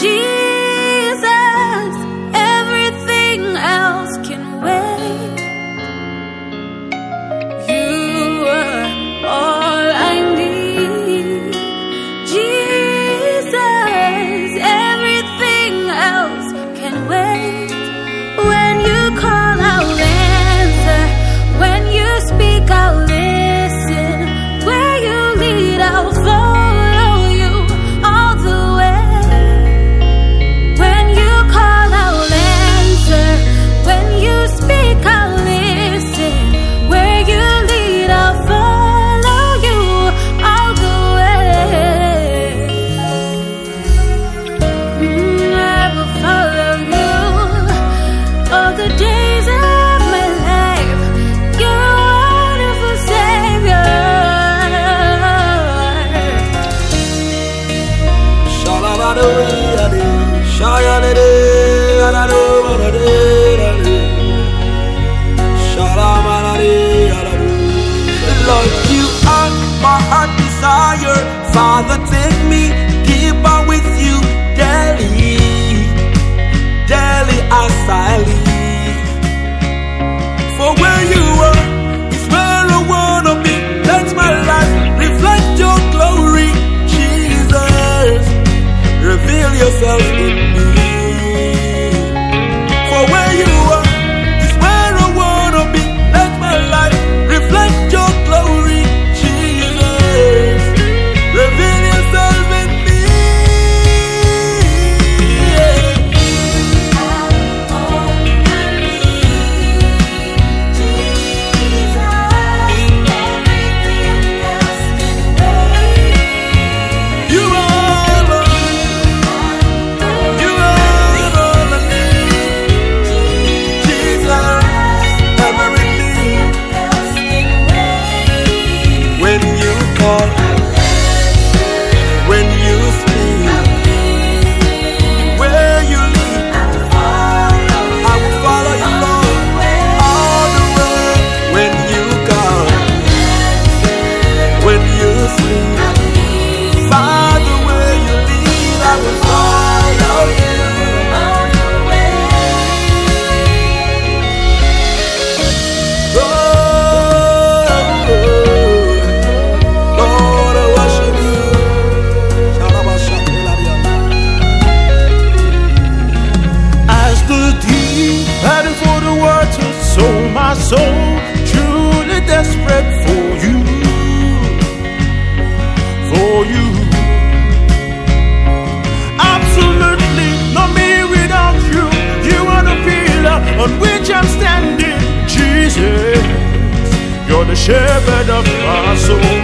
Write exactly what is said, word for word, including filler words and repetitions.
Jesus, everything else can wait. You are all I need. Jesus, everything else can wait. When you call, I'll answer. When you speak, I'll listen. Where you lead, I'll follow you all the way. When you call, I'll answer. When you speak, I'll listen. Where you lead, I'll follow you all the way. Mm, I will follow you all the days of my life. You're a wonderful Savior. Lord, you are my heart desire. Father, take me deeper with you daily, daily as I live. For where you are is where I wanna be. Let my life reflect your glory. Jesus, reveal yourself in me. For where you are is where I wanna be. Let my life reflect your glory. Jesus, reveal yourself in me. You are Lord. You are all I need. Jesus, everything. When you call, when you speak, where you lead, I will follow you, Lord, all the way. When you call, when you speak, Father, where you lead, I will follow you. Oh, Lord, I worship you. As the deep panted for the water, so my soul truly desperate for you, for you. Absolutely not me without you. You are the pillar on which I'm standing. Jesus, you're the shepherd of my soul.